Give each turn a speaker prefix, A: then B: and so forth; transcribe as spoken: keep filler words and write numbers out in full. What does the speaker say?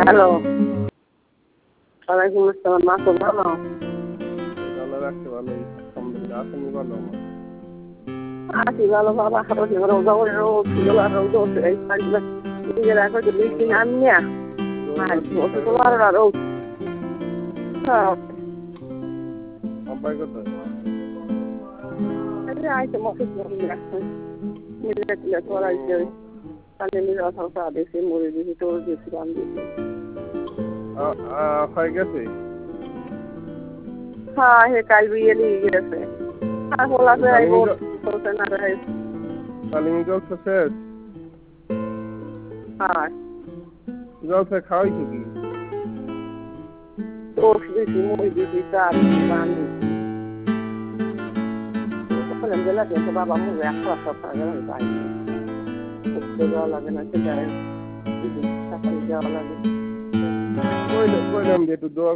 A: Hello, ওয়ালাইকুম আসসালাম। মাসুদ ভালো?
B: আল্লাহ রাখতে ভালোই, আলহামদুলিল্লাহ। আপনি ভালো?
A: আছি ভালো বাবা। রোদ রোদ রোদ রোদ রোদ এই নিজের এখন তো বৃষ্টি নামি না তোমার রোদ। হ্যাঁ
B: আব্বাই কোথায়?
A: আইসে মতো মিলে তুলে করাইছে কালে মিলে অথবা বেশি মরে দিয়েছি তোর দিয়েছি রাম দিয়েছি।
B: হয়ে গেছে?
A: হ্যাঁ হে কাল বিয়ে নিয়ে গেছে আর বলা যায় বলতে না রে।
B: তালিমি জলসা শেষ?
A: হ্যাঁ
B: জলসা খাওয়াইছো কি?
A: তোষ দিয়েছি মই দিয়েছি চাল রান দিয়েছি। বললাম গেলা কিন্তু বাবা মুখে একটা সপ্তাহ গেলাম পাইনি উঠতে যাওয়া লাগে না সেটাই সাফারি যাওয়া লাগে।
B: কইলাম যে একটু দোয়া